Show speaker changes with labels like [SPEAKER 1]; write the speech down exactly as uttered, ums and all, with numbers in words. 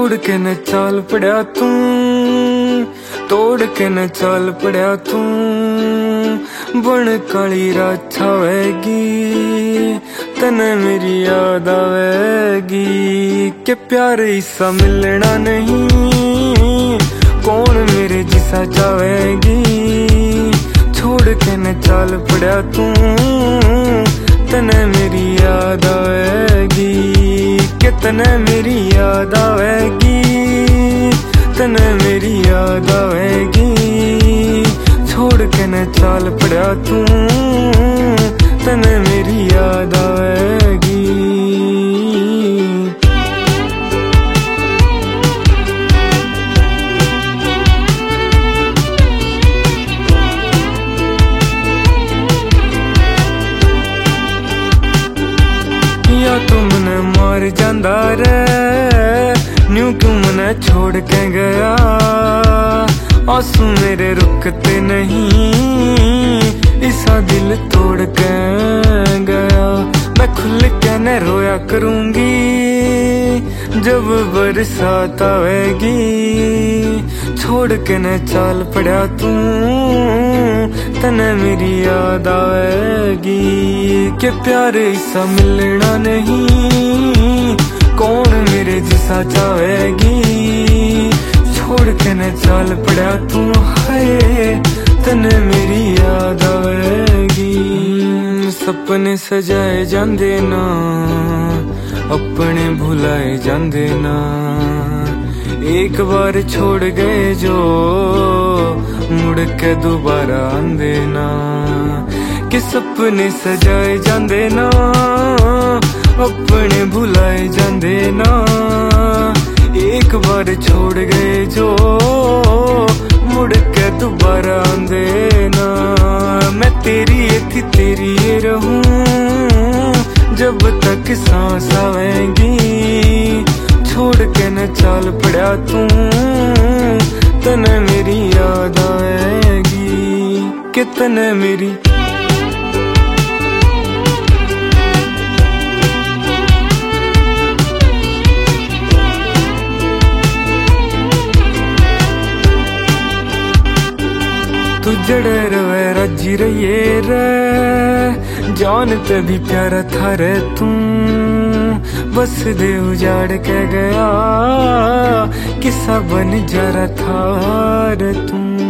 [SPEAKER 1] छोड़ के न चाल पड़ा तू, तोड़ के न चाल पड़ा तू। बन काली रात छावेगी तने मेरी याद आवेगी। के प्यार ऐसा मिलना नहीं, कौन मेरे जिसा चावेगी। छोड़ के न चाल पड़ा तू, तने मेरी याद आवेगी। के तने मेरी याद आवेगी, तने मेरी याद आवेगी। छोड़ के न चाल पड़ा तू, तने मेरी याद आवेगी। या तू मने मार जांदा रे, न्यू क्यों मने छोड़ के गया। आंसू मेरे रुकते नहीं, इसा दिल तोड़ के गया। मैं खुल के न रोया करूंगी जब बरसात आवेगी। छोड़ के न चाल पड़ा तू, तने मेरी याद आवेगी। के प्यार ऐसा मिलना नहीं, कौन मेरे जिसा चाहेगी। छोड़ के न चाल पड़ा तू, हाय तने मेरी याद आवेगी। सपने सजाए जांदे ना, अपने भुलाए जांदे ना। एक बार छोड़ गए जो मुड़ के दोबारा आंदे ना। कि सपने सजाए जांदे ना, अपने भुलाए जांदे ना। एक बार छोड़ गए जो मुड़ के दोबारा आंदे ना। मैं तेरी थी तेरी रहूं जब तक सांस आवेगी। छोड़ के न चाल पड़ा तू, तने मेरी याद आएगी। कि तने मेरी तू जड़े रवे रजी रहिए रे, जान ते भी प्यारा था रे तू। बस दे उजाड़ के गया, किस्सा बन जा रहा था रे तू।